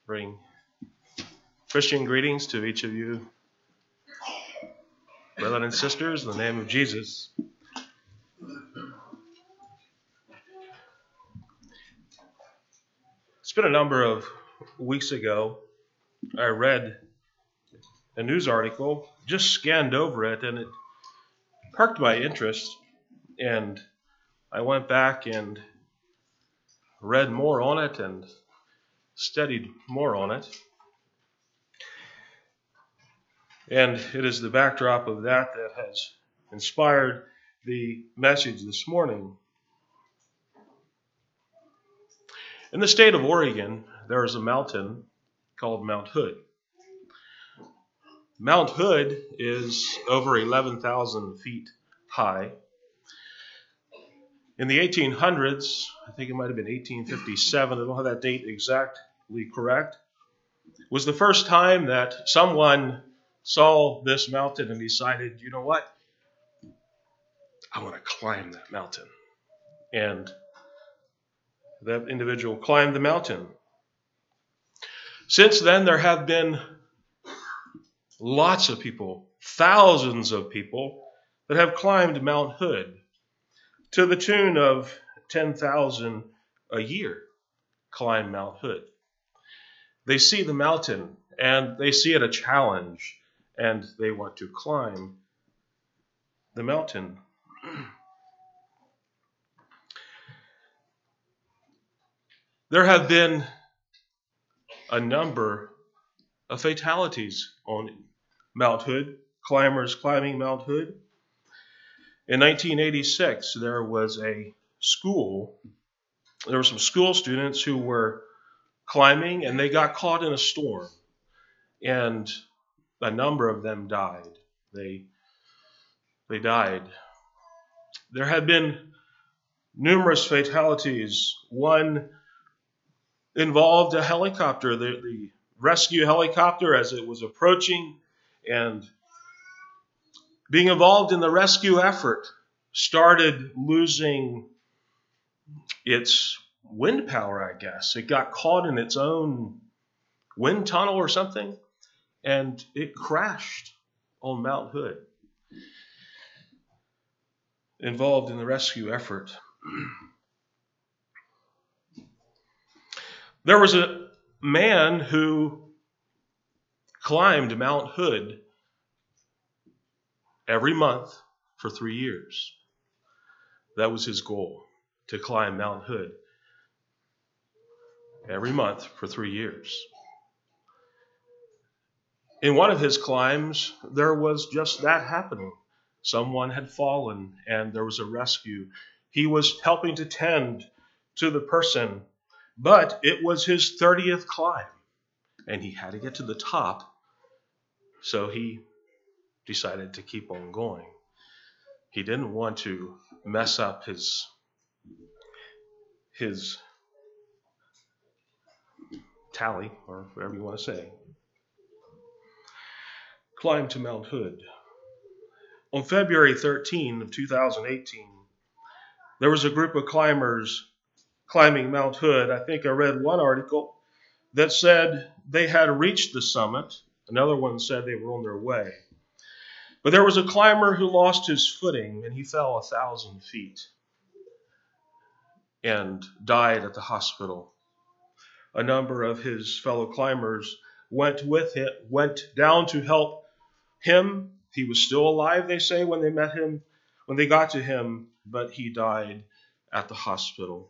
Bring Christian greetings to each of you, brothers and sisters, in the name of Jesus. It's been a number of weeks ago. I read a news article, just scanned over it, and it perked my interest. And I went back and read more on it and studied more on it. And it is the backdrop of that has inspired the message this morning. In the state of Oregon, there is a mountain called Mount Hood. Mount Hood is over 11,000 feet high. In the 1800s, I think it might have been 1857, I don't have that date exactly correct, was the first time that someone saw this mountain and decided, you know what? I want to climb that mountain. And that individual climbed the mountain. Since then, there have been lots of people, thousands of people, that have climbed Mount Hood to the tune of 10,000 a year climb Mount Hood. They see the mountain and they see it a challenge and they want to climb the mountain. There have been a number of fatalities on Mount Hood, climbers climbing Mount Hood. In 1986, there were some school students who were climbing and they got caught in a storm. And a number of them died. They died. There have been numerous fatalities. One involved a helicopter, the rescue helicopter, as it was approaching and being involved in the rescue effort, started losing its wind power, I guess. It got caught in its own wind tunnel or something, and it crashed on Mount Hood, involved in the rescue effort. There was a man who climbed Mount Hood every month for 3 years. That was his goal, to climb Mount Hood every month for 3 years. In one of his climbs, there was just that happening. Someone had fallen and there was a rescue. He was helping to tend to the person, but it was his 30th climb and he had to get to the top, so he decided to keep on going. He didn't want to mess up his tally, or whatever you want to say. Climbed to Mount Hood. On February 13 of 2018, there was a group of climbers climbing Mount Hood. I think I read one article that said they had reached the summit. Another one said they were on their way. But there was a climber who lost his footing and he fell 1,000 feet and died at the hospital. A number of his fellow climbers went down to help him. He was still alive, they say, when they got to him, but he died at the hospital.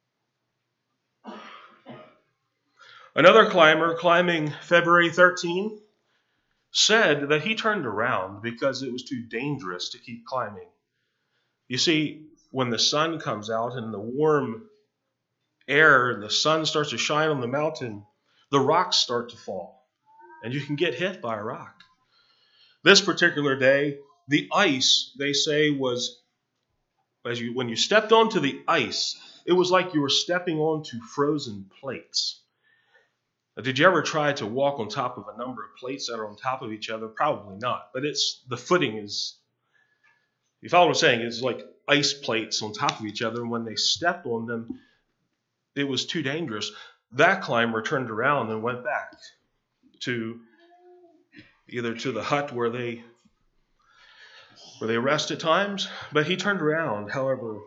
Another climber climbing February 13 said that he turned around because it was too dangerous to keep climbing. You see, when the sun comes out and the warm air and the sun starts to shine on the mountain, the rocks start to fall, and you can get hit by a rock. This particular day, the ice, they say, was, when you stepped onto the ice, it was like you were stepping onto frozen plates. Did you ever try to walk on top of a number of plates that are on top of each other? Probably not. But the footing is, you follow what I'm saying, it's like ice plates on top of each other. And when they stepped on them, it was too dangerous. that climber turned around and went back to either to the hut where they rest at times, but he turned around. However,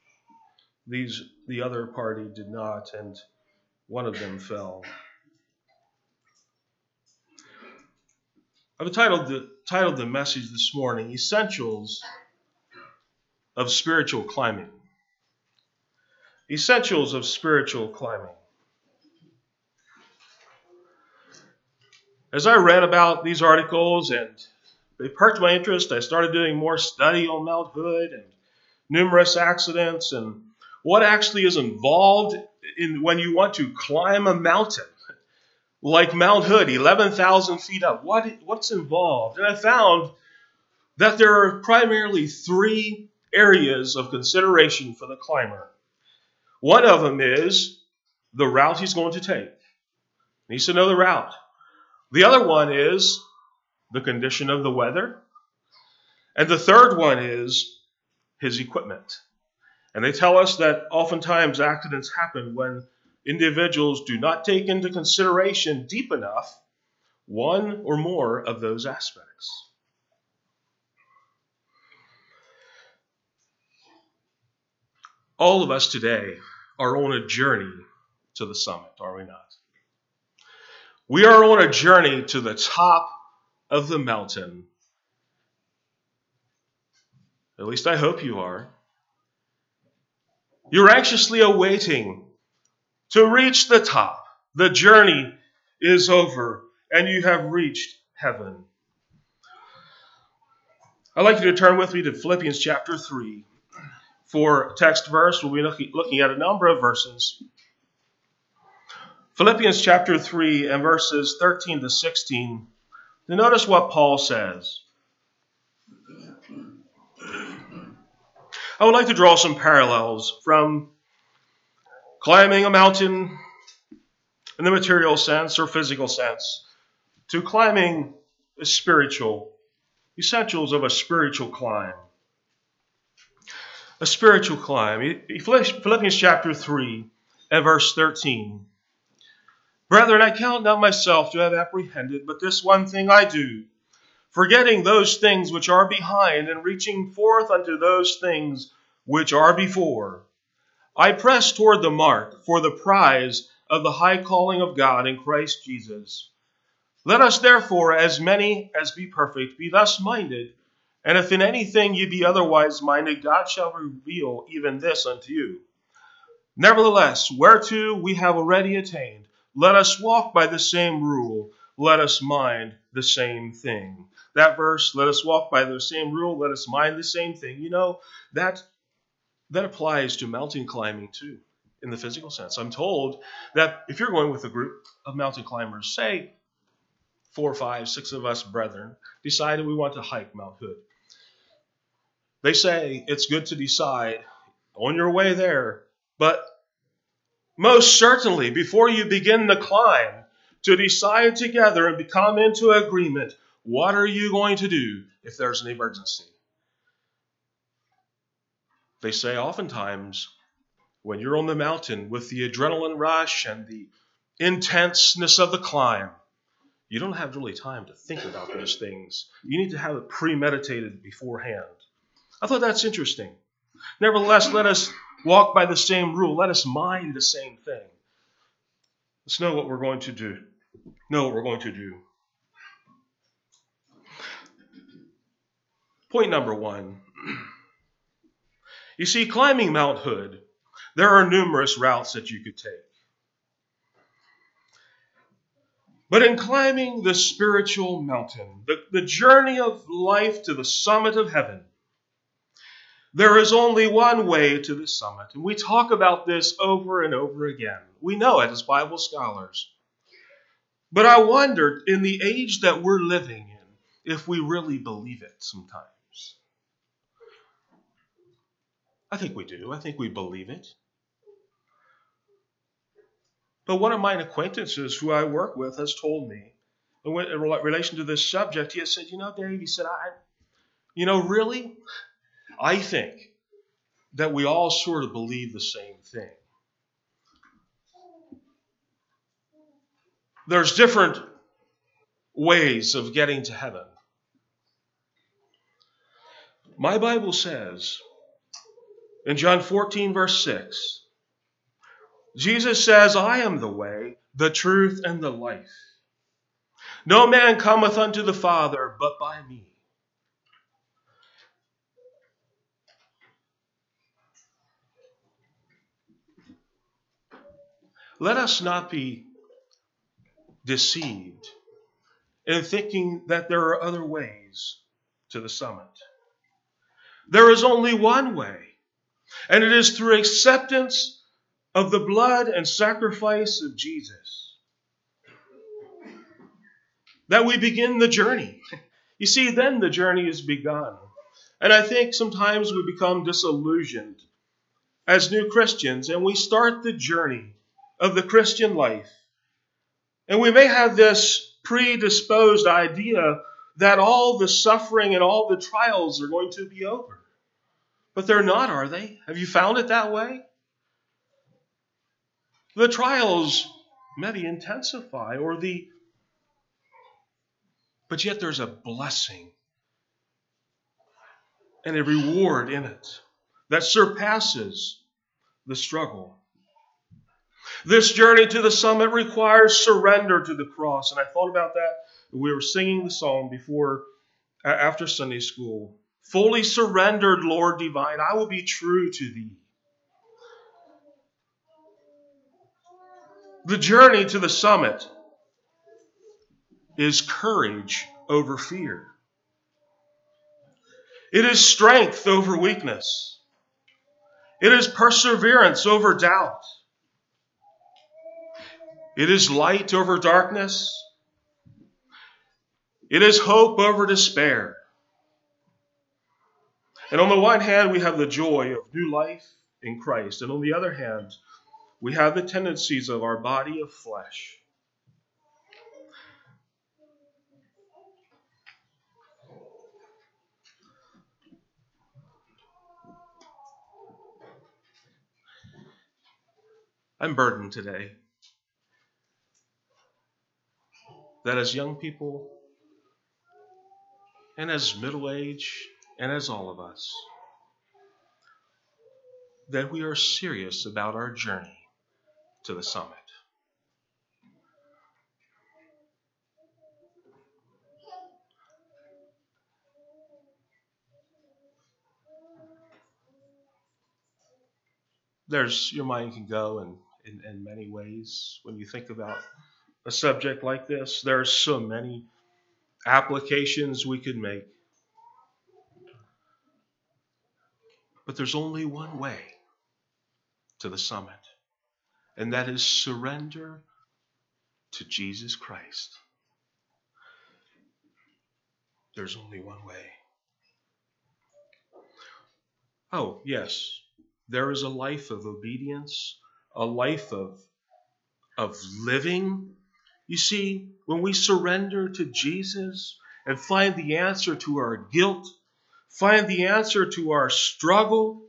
the other party did not, and one of them fell. I've titled the message this morning, Essentials of Spiritual Climbing. Essentials of Spiritual Climbing. As I read about these articles and they perked my interest, I started doing more study on Mount Hood and numerous accidents and what actually is involved in when you want to climb a mountain like Mount Hood, 11,000 feet up. What's involved? And I found that there are primarily three areas of consideration for the climber. One of them is the route he's going to take. He needs to know the route. The other one is the condition of the weather. And the third one is his equipment. And they tell us that oftentimes accidents happen when individuals do not take into consideration deep enough one or more of those aspects. All of us today are on a journey to the summit, are we not? We are on a journey to the top of the mountain. At least I hope you are. You're anxiously awaiting to reach the top. The journey is over and you have reached heaven. I'd like you to turn with me to Philippians chapter 3. For text verse, we'll be looking at a number of verses. Philippians chapter 3 and verses 13 to 16. Now notice what Paul says. I would like to draw some parallels from climbing a mountain in the material sense or physical sense to climbing a spiritual, essentials of a spiritual climb. A spiritual climb. Philippians chapter 3 and verse 13. Brethren, I count not myself to have apprehended, but this one thing I do, forgetting those things which are behind and reaching forth unto those things which are before. I press toward the mark for the prize of the high calling of God in Christ Jesus. Let us therefore, as many as be perfect, be thus minded, and if in anything ye be otherwise minded, God shall reveal even this unto you. Nevertheless, whereto we have already attained, let us walk by the same rule, let us mind the same thing. That verse, let us walk by the same rule, let us mind the same thing. You know, that applies to mountain climbing too, in the physical sense. I'm told that if you're going with a group of mountain climbers, say 4, 5, 6 of us brethren, decided we want to hike Mount Hood. They say it's good to decide on your way there, but most certainly before you begin the climb, to decide together and become into agreement, what are you going to do if there's an emergency? They say oftentimes when you're on the mountain with the adrenaline rush and the intenseness of the climb, you don't have really time to think about those things. You need to have it premeditated beforehand. I thought that's interesting. Nevertheless, let us walk by the same rule. Let us mind the same thing. Let's know what we're going to do. Point number 1. You see, climbing Mount Hood, there are numerous routes that you could take. But in climbing the spiritual mountain, the journey of life to the summit of heaven, there is only one way to the summit. And we talk about this over and over again. We know it as Bible scholars. But I wondered, in the age that we're living in, if we really believe it sometimes. I think we do. I think we believe it. But one of my acquaintances who I work with has told me, in relation to this subject, he has said, Dave, he said, really, I think that we all sort of believe the same thing. There's different ways of getting to heaven. My Bible says in John 14, verse 6, Jesus says, I am the way, the truth, and the life. No man cometh unto the Father but by me. Let us not be deceived in thinking that there are other ways to the summit. There is only one way, and it is through acceptance of the blood and sacrifice of Jesus that we begin the journey. You see, then the journey is begun. And I think sometimes we become disillusioned as new Christians, and we start the journey of the Christian life. And we may have this predisposed idea that all the suffering and all the trials are going to be over. But they're not, are they? Have you found it that way? The trials maybe intensify, but yet there's a blessing and a reward in it that surpasses the struggle. This journey to the summit requires surrender to the cross. And I thought about that. We were singing the song after Sunday school. Fully surrendered, Lord divine, I will be true to thee. The journey to the summit is courage over fear. It is strength over weakness. It is perseverance over doubt. It is light over darkness. It is hope over despair. And on the one hand, we have the joy of new life in Christ. And on the other hand, we have the tendencies of our body of flesh. I'm burdened today that as young people and as middle age and as all of us, that we are serious about our journey to the summit. Your mind can go in many ways when you think about a subject like this. There are so many applications we could make. But there's only one way to the summit, and that is surrender to Jesus Christ. There's only one way. Oh, yes, there is a life of obedience, a life of living. You see, when we surrender to Jesus and find the answer to our guilt, find the answer to our struggle,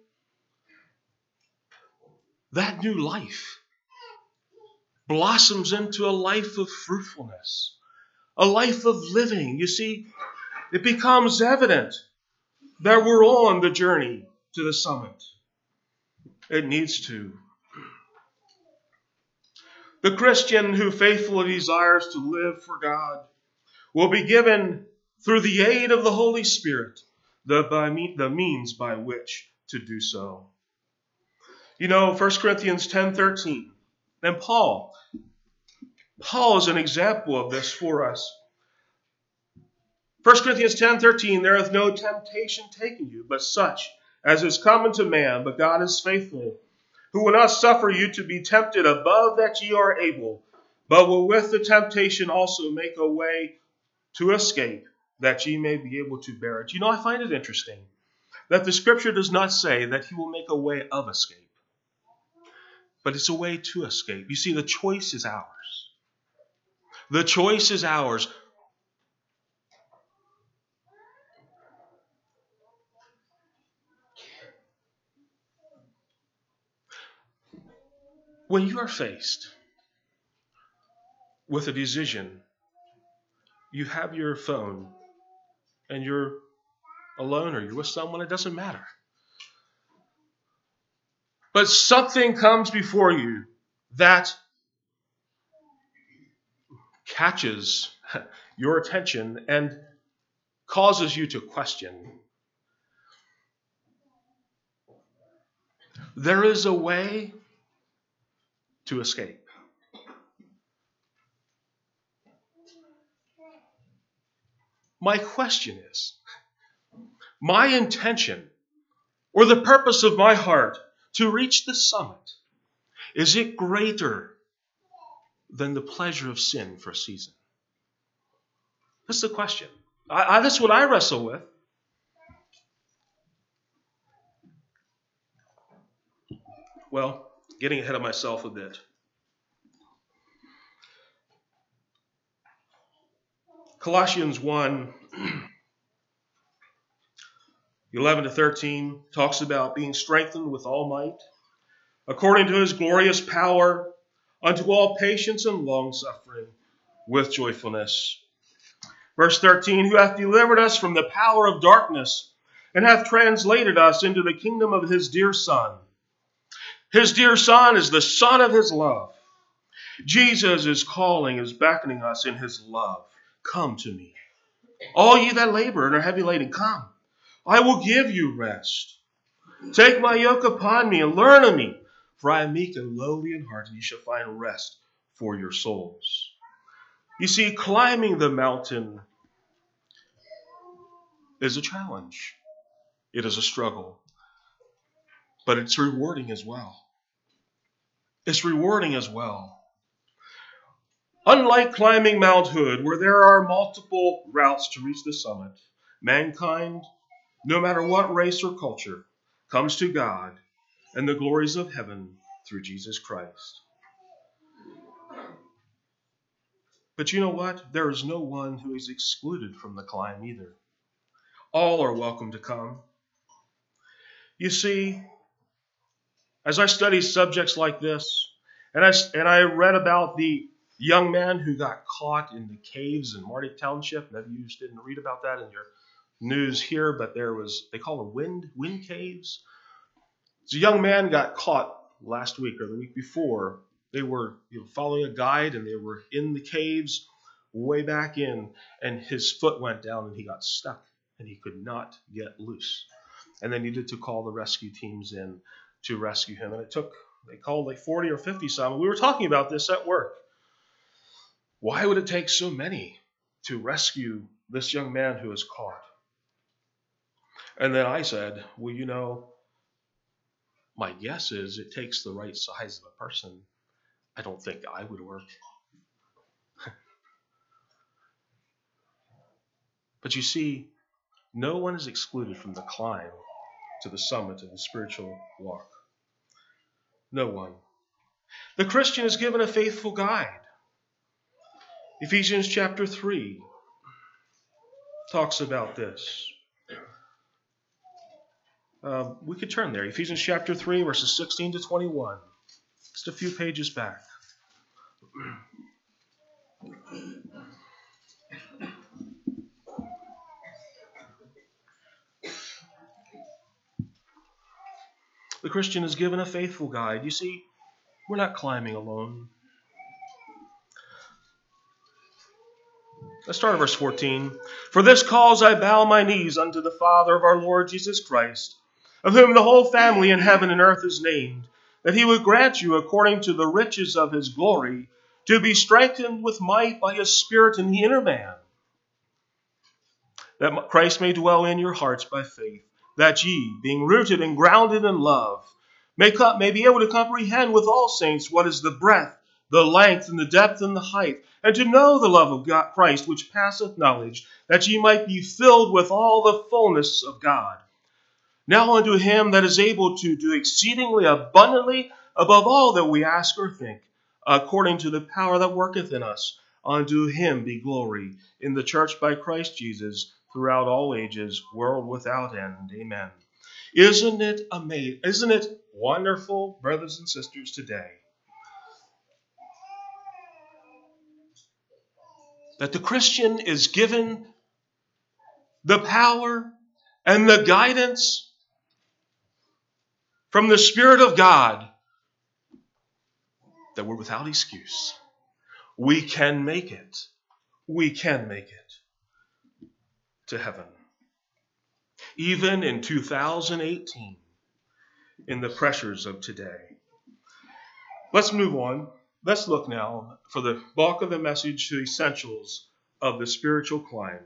that new life blossoms into a life of fruitfulness, a life of living. You see, it becomes evident that we're on the journey to the summit. It needs to. The Christian who faithfully desires to live for God will be given, through the aid of the Holy Spirit, the means by which to do so. You know, 1 Corinthians 10:13. And Paul is an example of this for us. 1 Corinthians 10:13, there hath no temptation taken you, but such as is common to man, but God is faithful, who will not suffer you to be tempted above that ye are able, but will with the temptation also make a way to escape, that ye may be able to bear it. You know, I find it interesting that the scripture does not say that he will make a way of escape, but it's a way to escape. You see, the choice is ours. The choice is ours. When you are faced with a decision. You have your phone and you're alone or you're with someone, it doesn't matter. But something comes before you that catches your attention and causes you to question. There is a way to escape. My question is, my intention or the purpose of my heart to reach the summit, is it greater than the pleasure of sin for a season? That's the question. That's what I wrestle with. Well, getting ahead of myself a bit. Colossians 1, 11 to 13 talks about being strengthened with all might, according to his glorious power, unto all patience and long-suffering, with joyfulness. Verse 13, who hath delivered us from the power of darkness, and hath translated us into the kingdom of his dear Son. His dear Son is the Son of his love. Jesus is calling, is beckoning us in his love. Come to me. All ye that labor and are heavy laden, come. I will give you rest. Take my yoke upon me and learn of me, for I am meek and lowly in heart, and ye shall find rest for your souls. You see, climbing the mountain is a challenge. It is a struggle. But it's rewarding as well. It's rewarding as well. Unlike climbing Mount Hood, where there are multiple routes to reach the summit, mankind, no matter what race or culture, comes to God and the glories of heaven through Jesus Christ. But you know what? There is no one who is excluded from the climb either. All are welcome to come. You see, as I study subjects like this, and I read about the young man who got caught in the caves in Marty Township. Maybe you didn't read about that in your news here, but they call them wind caves. So a young man got caught last week or the week before. They were following a guide, and they were in the caves way back in, and his foot went down and he got stuck, and he could not get loose. And they needed to call the rescue teams in to rescue him. And they called like 40 or 50 some. We were talking about this at work. Why would it take so many to rescue this young man who was caught? And then I said, well, my guess is it takes the right size of a person. I don't think I would work. But you see, no one is excluded from the climb to the summit of the spiritual walk. No one. The Christian is given a faithful guide. Ephesians chapter 3 talks about this. We could turn there. Ephesians chapter 3, verses 16 to 21. Just a few pages back. The Christian is given a faithful guide. You see, we're not climbing alone. Let's start at verse 14. For this cause I bow my knees unto the Father of our Lord Jesus Christ, of whom the whole family in heaven and earth is named, that he would grant you, according to the riches of his glory, to be strengthened with might by his Spirit in the inner man, that Christ may dwell in your hearts by faith, that ye, being rooted and grounded in love, may be able to comprehend with all saints what is the breadth, the length, and the depth, and the height, and to know the love of God, Christ, which passeth knowledge, that ye might be filled with all the fullness of God. Now unto him that is able to do exceedingly abundantly above all that we ask or think, according to the power that worketh in us, unto him be glory in the church by Christ Jesus throughout all ages, world without end. Amen. Isn't it amazing? Isn't it wonderful, brothers and sisters, today, that the Christian is given the power and the guidance from the Spirit of God, that we're without excuse. We can make it. We can make it to heaven. Even in 2018, in the pressures of today. Let's move on. Let's look now for the bulk of the message to the essentials of the spiritual climb.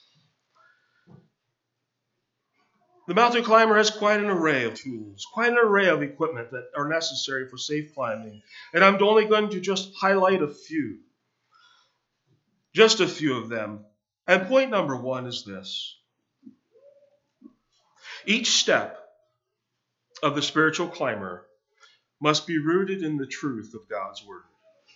The mountain climber has quite an array of tools, quite an array of equipment that are necessary for safe climbing. And I'm only going to just highlight a few. Just a few of them. And point number one is this. Each step of the spiritual climber must be rooted in the truth of God's Word.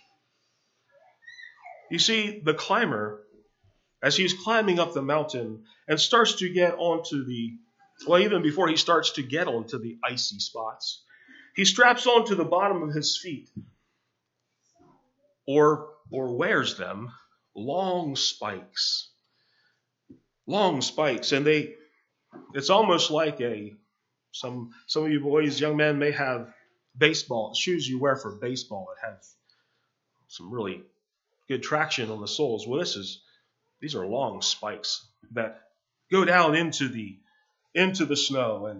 You see, the climber, as he's climbing up the mountain and starts to get onto even before he starts to get onto the icy spots, he straps onto the bottom of his feet or wears them long spikes. Long spikes. And it's almost like some of you boys, young men may have baseball shoes you wear for baseball that have some really good traction on the soles. Well, these are long spikes that go down into the snow, and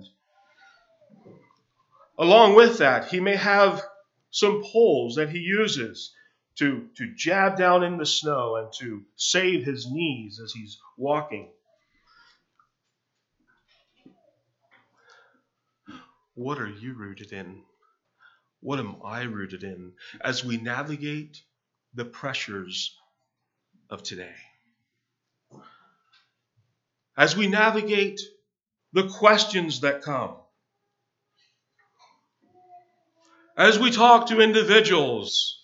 along with that, he may have some poles that he uses to jab down in the snow and to save his knees as he's walking. What are you rooted in? What am I rooted in as we navigate the pressures of today? As we navigate the questions that come. As we talk to individuals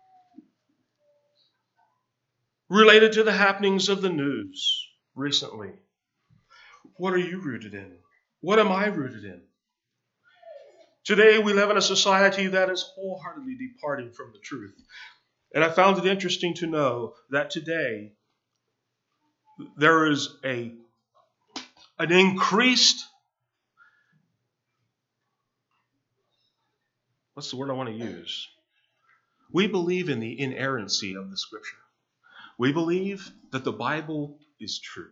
related to the happenings of the news recently. What are you rooted in? What am I rooted in? Today we live in a society that is wholeheartedly departing from the truth. And I found it interesting to know that today there is an increased, what's the word I want to use? We believe in the inerrancy of the Scripture. We believe that the Bible is true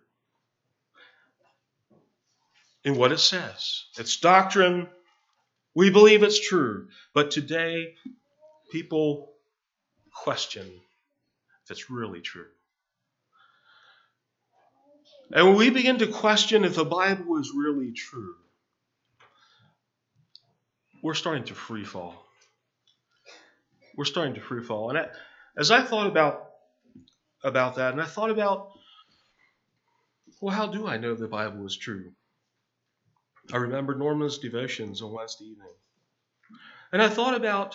in what it says. Its doctrine, we believe it's true. But today, people question if it's really true. And when we begin to question if the Bible is really true, we're starting to free fall. We're starting to free fall. And as I thought about that, and I thought about, well, how do I know the Bible is true? I remembered Norman's devotions on Wednesday evening. And I thought about,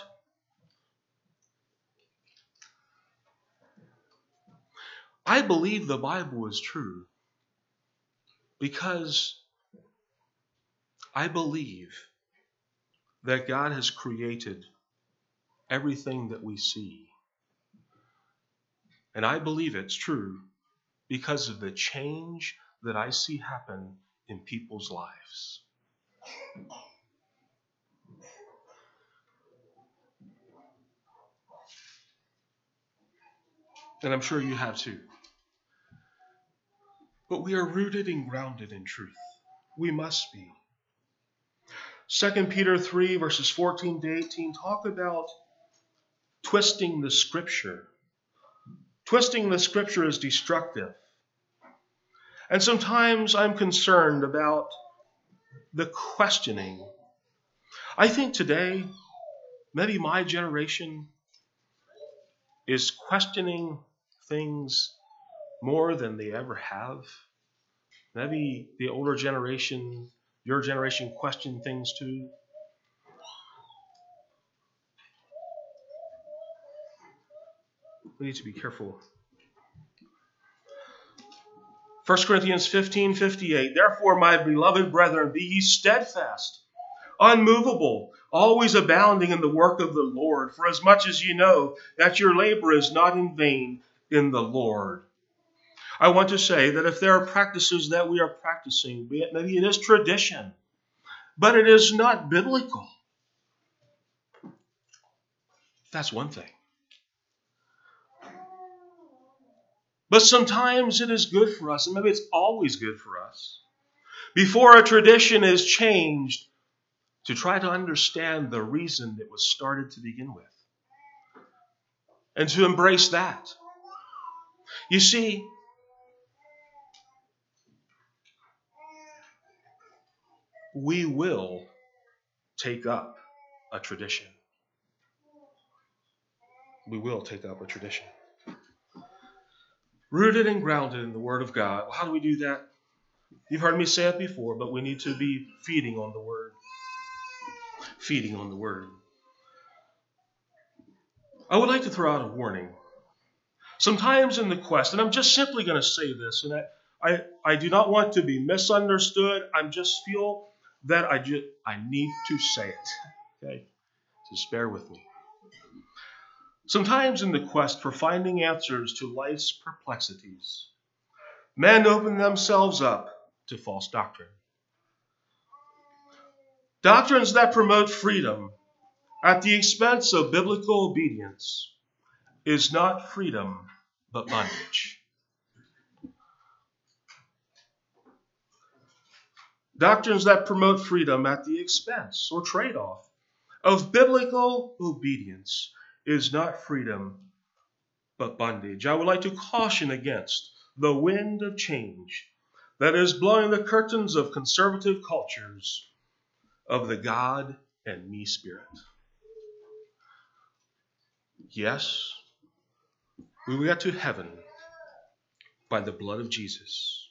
I believe the Bible is true because I believe that God has created everything that we see. And I believe it's true because of the change that I see happen in people's lives. And I'm sure you have too. But we are rooted and grounded in truth. We must be. 2 Peter 3 verses 14 to 18 talk about twisting the Scripture. Twisting the Scripture is destructive. And sometimes I'm concerned about the questioning. I think today, maybe my generation is questioning things more than they ever have. Maybe the older generation, your generation, question things too. We need to be careful. 1 Corinthians 15:58. Therefore, my beloved brethren, be ye steadfast, unmovable, always abounding in the work of the Lord, for as much as ye know that your labor is not in vain in the Lord. I want to say that if there are practices that we are practicing, maybe it is tradition, but it is not biblical. That's one thing. But sometimes it is good for us, and maybe it's always good for us, before a tradition is changed, to try to understand the reason it was started to begin with, and to embrace that. You see, we will take up a tradition. We will take up a tradition. Rooted and grounded in the Word of God. Well, how do we do that? You've heard me say it before, but we need to be feeding on the Word. Feeding on the Word. I would like to throw out a warning. Sometimes in the quest, and I'm just simply going to say this, and I do not want to be misunderstood. I just feel that I need to say it. Okay? Just bear with me. Sometimes in the quest for finding answers to life's perplexities, men open themselves up to false doctrine. Doctrines that promote freedom at the expense of biblical obedience is not freedom, but bondage. Doctrines that promote freedom at the expense or trade-off of biblical obedience is not freedom, but bondage. I would like to caution against the wind of change that is blowing the curtains of conservative cultures of the God and me spirit. Yes, we will get to heaven by the blood of Jesus.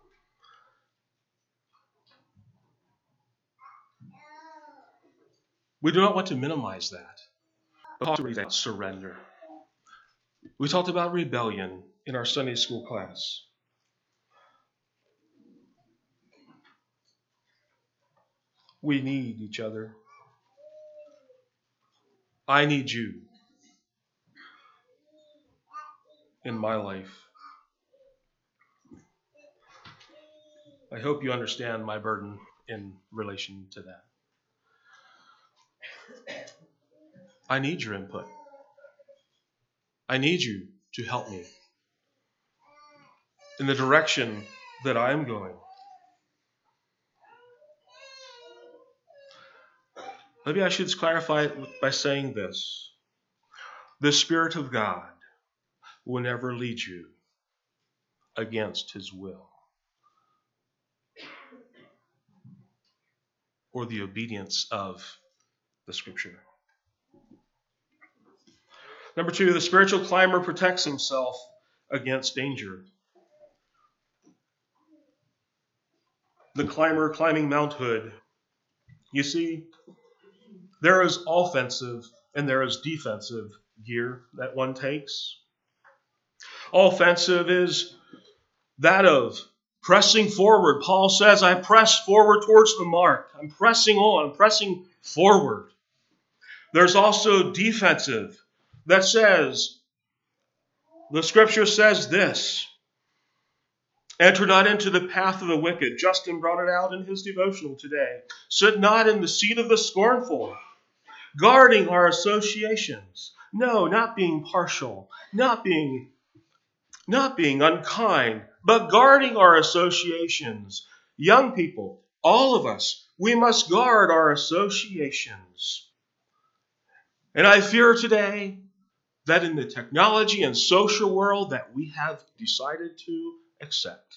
We do not want to minimize that. We talked about surrender. We talked about rebellion in our Sunday school class. We need each other. I need you in my life. I hope you understand my burden in relation to that. I need your input. I need you to help me in the direction that I am going. Maybe I should clarify it by saying this. The Spirit of God will never lead you against His will or the obedience of the Scripture. Number 2, the spiritual climber protects himself against danger. The climber climbing Mount Hood. You see, there is offensive and there is defensive gear that one takes. Offensive is that of pressing forward. Paul says, I press forward towards the mark. I'm pressing on, I'm pressing forward. There's also defensive that says, the Scripture says this, enter not into the path of the wicked. Justin brought it out in his devotional today. Sit not in the seat of the scornful. Guarding our associations. No, not being partial, not being unkind, but guarding our associations. Young people, all of us, we must guard our associations. And I fear today that in the technology and social world that we have decided to accept,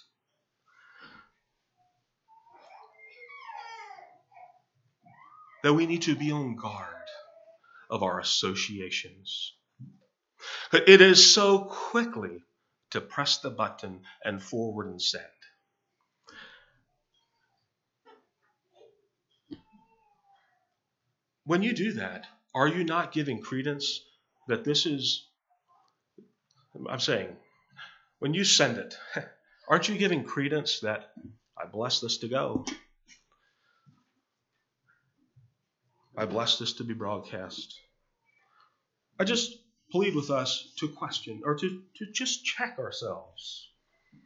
that we need to be on guard of our associations. It is so quickly to press the button and forward and send. When you do that, are you not giving credence that this is, I'm saying, when you send it, aren't you giving credence that I bless this to go? I bless this to be broadcast. I just plead with us to question or to just check ourselves.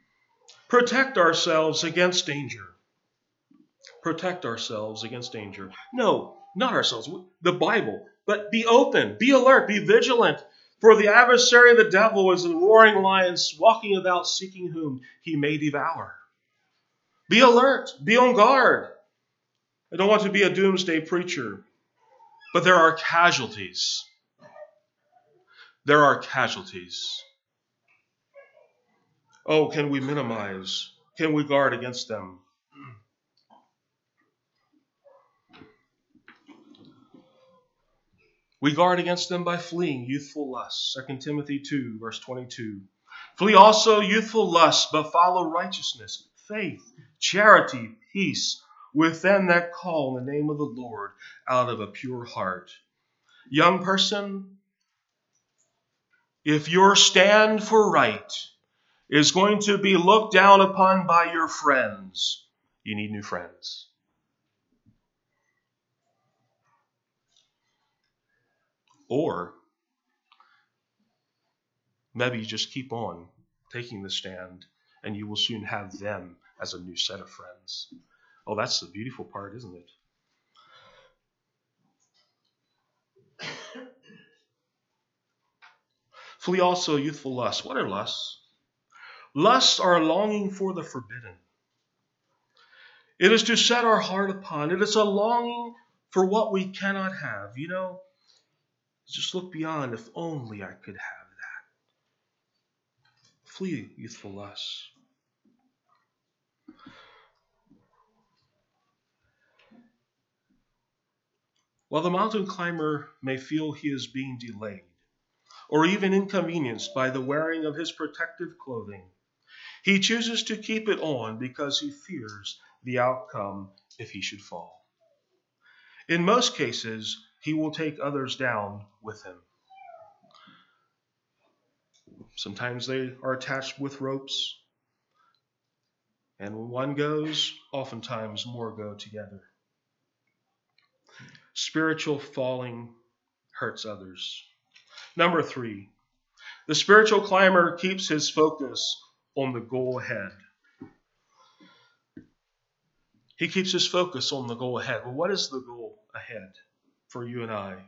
Protect ourselves against danger. Protect ourselves against danger. No, not ourselves, the Bible. But be open, be alert, be vigilant. For the adversary, the devil, is a roaring lion, walking about seeking whom he may devour. Be alert, be on guard. I don't want to be a doomsday preacher, but there are casualties. There are casualties. Oh, can we minimize? Can we guard against them? We guard against them by fleeing youthful lusts. 2 Timothy 2, verse 22. Flee also youthful lusts, but follow righteousness, faith, charity, peace, with them that call in the name of the Lord out of a pure heart. Young person, if your stand for right is going to be looked down upon by your friends, you need new friends. Or maybe you just keep on taking the stand and you will soon have them as a new set of friends. Oh, that's the beautiful part, isn't it? Flee also youthful lusts. What are lusts? Lusts are a longing for the forbidden. It is to set our heart upon. It is a longing for what we cannot have. Just look beyond. If only I could have that. Flee youthful lusts. While the mountain climber may feel he is being delayed, or even inconvenienced by the wearing of his protective clothing, he chooses to keep it on because he fears the outcome if he should fall. In most cases, he will take others down with him. Sometimes they are attached with ropes, and when one goes, oftentimes more go together. Spiritual falling hurts others. Number 3, the spiritual climber keeps his focus on the goal ahead. He keeps his focus on the goal ahead. Well, what is the goal ahead for you and I?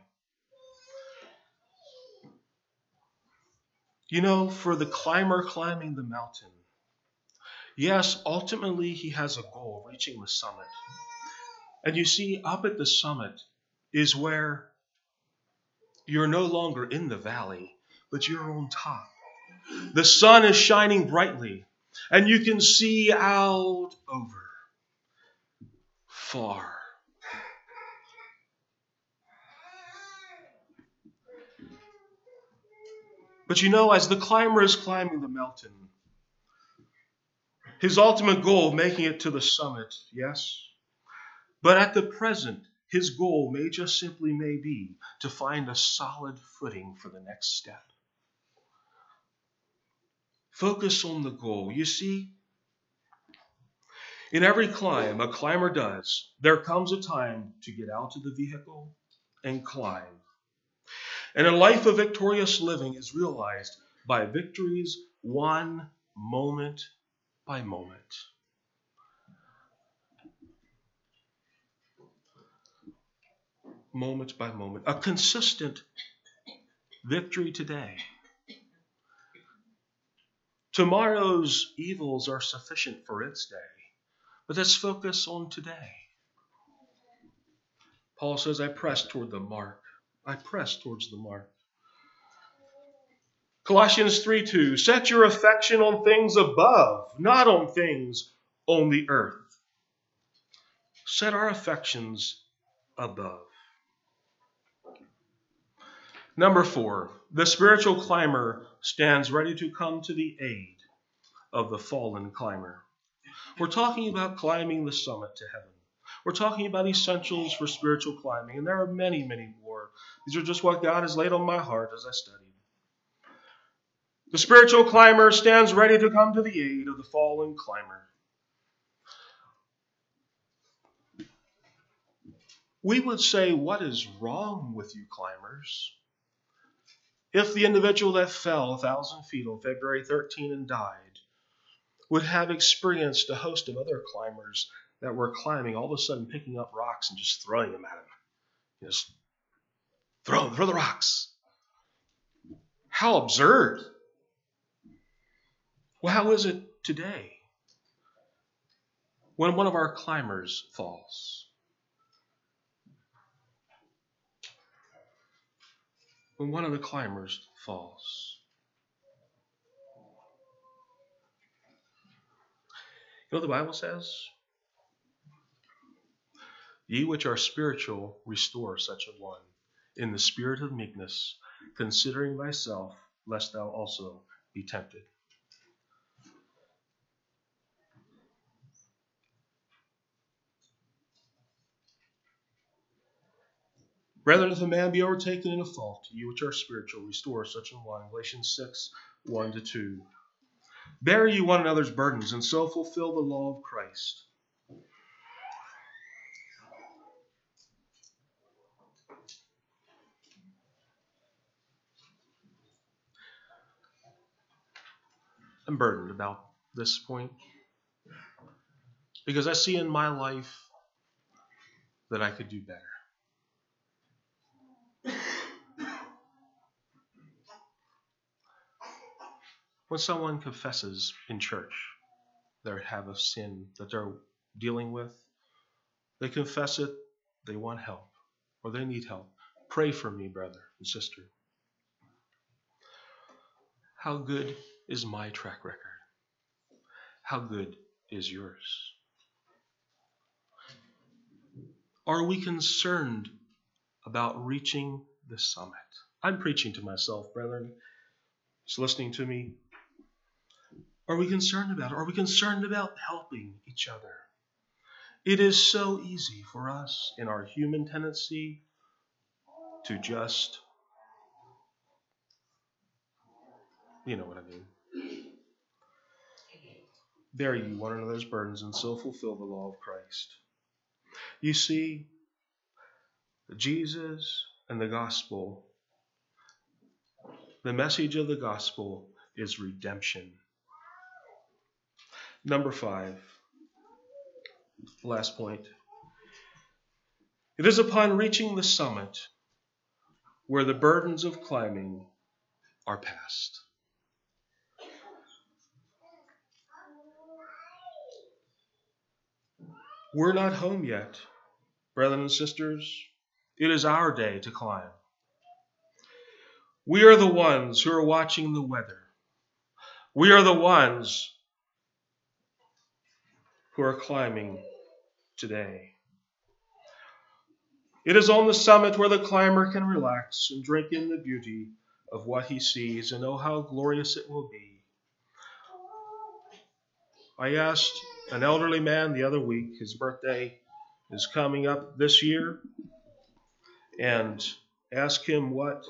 For the climber climbing the mountain, yes, ultimately he has a goal, reaching the summit. And you see, up at the summit is where you're no longer in the valley, but you're on top. The sun is shining brightly, and you can see out over far. But as the climber is climbing the mountain, his ultimate goal, making it to the summit, yes. But at the present, his goal may be to find a solid footing for the next step. Focus on the goal. You see, in every climb a climber does, there comes a time to get out of the vehicle and climb. And a life of victorious living is realized by victories won moment by moment. Moment by moment. A consistent victory today. Tomorrow's evils are sufficient for its day, but let's focus on today. Paul says, I press toward the mark. I press towards the mark. Colossians 3:2, set your affection on things above, not on things on the earth. Set our affections above. Number 4, the spiritual climber stands ready to come to the aid of the fallen climber. We're talking about climbing the summit to heaven. We're talking about essentials for spiritual climbing, and there are many, many more. These are just what God has laid on my heart as I studied. The spiritual climber stands ready to come to the aid of the fallen climber. We would say, what is wrong with you climbers? If the individual that fell 1,000 feet on February 13 and died would have experienced a host of other climbers that were climbing, all of a sudden picking up rocks and just throwing them at him. Just throw the rocks. How absurd. Well, how is it today when one of our climbers falls? When one of the climbers falls. You know what the Bible says? Ye which are spiritual, restore such a one, in the spirit of meekness, considering thyself, lest thou also be tempted. Brethren, if a man be overtaken in a fault, ye which are spiritual, restore such a one. Galatians 6, 1-2. Bear ye one another's burdens, and so fulfill the law of Christ. I'm burdened about this point because I see in my life that I could do better. When someone confesses in church they have a sin that they're dealing with, they confess it, they want help, or they need help. Pray for me, brother and sister. How good is my track record? How good is yours? Are we concerned about reaching the summit? I'm preaching to myself, brethren. Just listening to me. Are we concerned about it? Are we concerned about helping each other? It is so easy for us in our human tendency to just, you know what I mean. Bear ye one another's burdens and so fulfill the law of Christ. You see, Jesus and the gospel, the message of the gospel is redemption. Number 5, last point. It is upon reaching the summit where the burdens of climbing are past. We're not home yet, brethren and sisters. It is our day to climb. We are the ones who are watching the weather. We are the ones who are climbing today. It is on the summit where the climber can relax and drink in the beauty of what he sees and know how glorious it will be. I asked an elderly man the other week, his birthday is coming up this year, and asked him what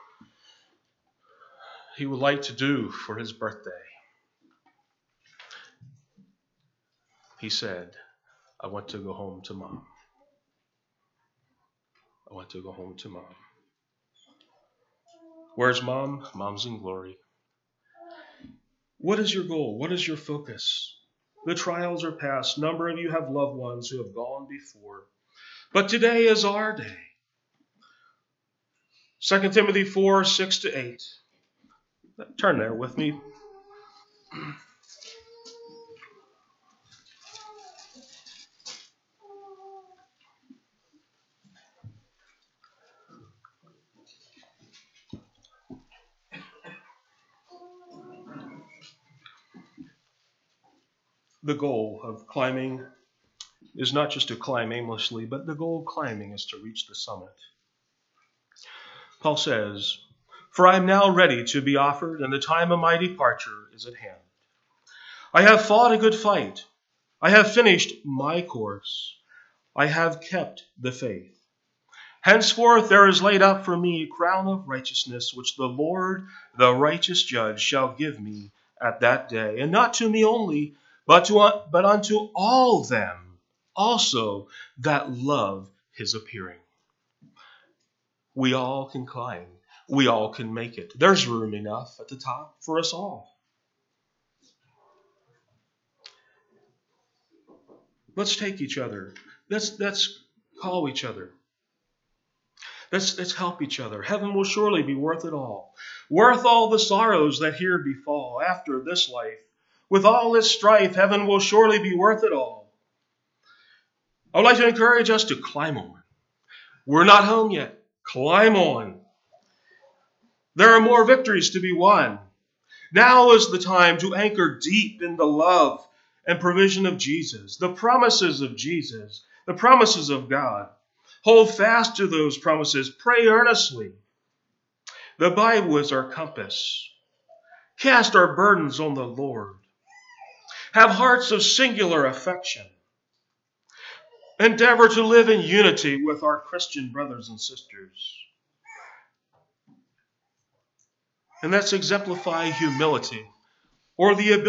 he would like to do for his birthday. He said, I want to go home to Mom. I want to go home to Mom. Where's Mom? Mom's in glory. What is your goal? What is your focus? The trials are past. A number of you have loved ones who have gone before. But today is our day. 2 Timothy 4, 6-8. Turn there with me. The goal of climbing is not just to climb aimlessly, but the goal of climbing is to reach the summit. Paul says, For I am now ready to be offered, and the time of my departure is at hand. I have fought a good fight. I have finished my course. I have kept the faith. Henceforth there is laid up for me a crown of righteousness, which the Lord, the righteous judge, shall give me at that day, and not to me only, but unto all them also that love his appearing. We all can climb. We all can make it. There's room enough at the top for us all. Let's take each other. Let's call each other. Let's help each other. Heaven will surely be worth it all. Worth all the sorrows that here befall after this life. With all its strife, heaven will surely be worth it all. I would like to encourage us to climb on. We're not home yet. Climb on. There are more victories to be won. Now is the time to anchor deep in the love and provision of Jesus, the promises of Jesus, the promises of God. Hold fast to those promises. Pray earnestly. The Bible is our compass. Cast our burdens on the Lord. Have hearts of singular affection. Endeavor to live in unity with our Christian brothers and sisters. And let's exemplify humility, or the ability